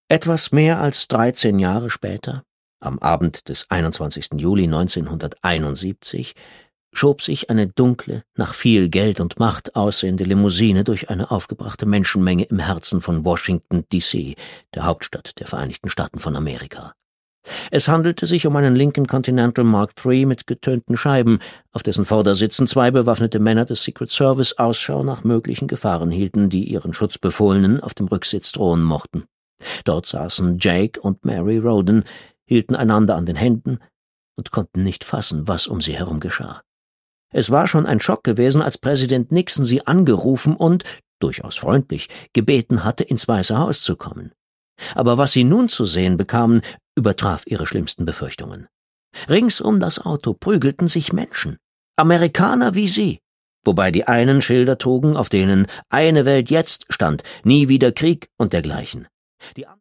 Etwas mehr als 13 Jahre später, am Abend des 21. Juli 1971, schob sich eine dunkle, nach viel Geld und Macht aussehende Limousine durch eine aufgebrachte Menschenmenge im Herzen von Washington, D.C., der Hauptstadt der Vereinigten Staaten von Amerika. Es handelte sich um einen Lincoln Continental Mark III mit getönten Scheiben, auf dessen Vordersitzen 2 bewaffnete Männer des Secret Service Ausschau nach möglichen Gefahren hielten, die ihren Schutzbefohlenen auf dem Rücksitz drohen mochten. Dort saßen Jake und Mary Roden, hielten einander an den Händen und konnten nicht fassen, was um sie herum geschah. Es war schon ein Schock gewesen, als Präsident Nixon sie angerufen und, durchaus freundlich, gebeten hatte, ins Weiße Haus zu kommen. Aber was sie nun zu sehen bekamen, übertraf ihre schlimmsten Befürchtungen. Rings um das Auto prügelten sich Menschen, Amerikaner wie sie, wobei die einen Schilder trugen, auf denen »Eine Welt jetzt« stand, »Nie wieder Krieg« und dergleichen. Die